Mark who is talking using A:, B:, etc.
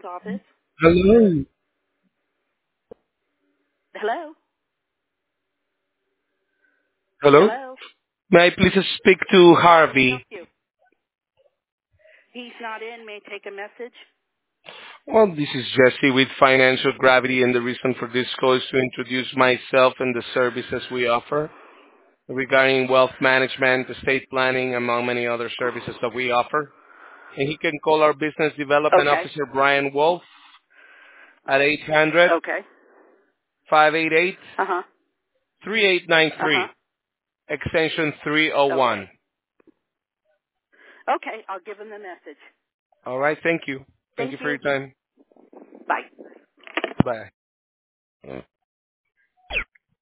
A: office.
B: Hello.
A: Hello?
B: Hello.
A: Hello?
B: May I please speak to
A: Help
B: Harvey?
A: you. He's not in. May I take a message?
B: Well, this is Jesse with Financial Gravity, and the reason for this call is to introduce myself and the services we offer regarding wealth management, estate planning, among many other services that we offer. And he can call our business development
A: Okay.
B: officer, Brian Wolf, at 800
A: Okay.
B: 588
A: Uh-huh.
B: 3893,
A: Uh-huh.
B: extension
A: Okay.
B: 301.
A: Okay, I'll give him the message.
B: All right. Thank you. Thank
A: Thank
B: you for
A: you.
B: your time.
A: Bye.
B: Bye.